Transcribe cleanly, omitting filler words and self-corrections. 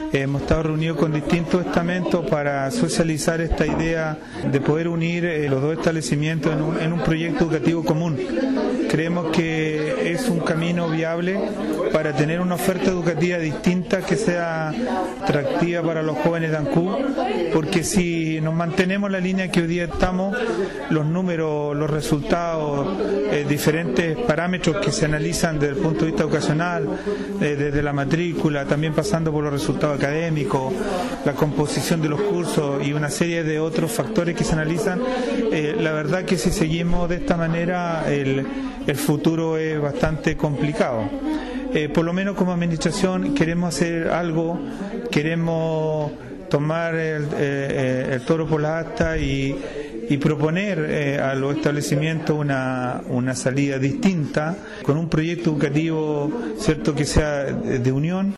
Hemos estado reunidos con distintos estamentos para socializar esta idea de poder unir los dos establecimientos en un proyecto educativo común. Creemos que es un camino viable para tener una oferta educativa distinta que sea atractiva para los jóvenes de Ancud, porque si nos mantenemos la línea que hoy día estamos, los números, los resultados, diferentes parámetros que se analizan desde el punto de vista educacional, desde la matrícula, también pasando por los resultados académicos, la composición de los cursos y una serie de otros factores que se analizan, la verdad que si seguimos de esta manera el futuro es bastante complicado. Por lo menos como administración queremos hacer algo, queremos tomar el toro por la asta y proponer a los establecimientos una salida distinta, con un proyecto educativo, cierto, que sea de unión.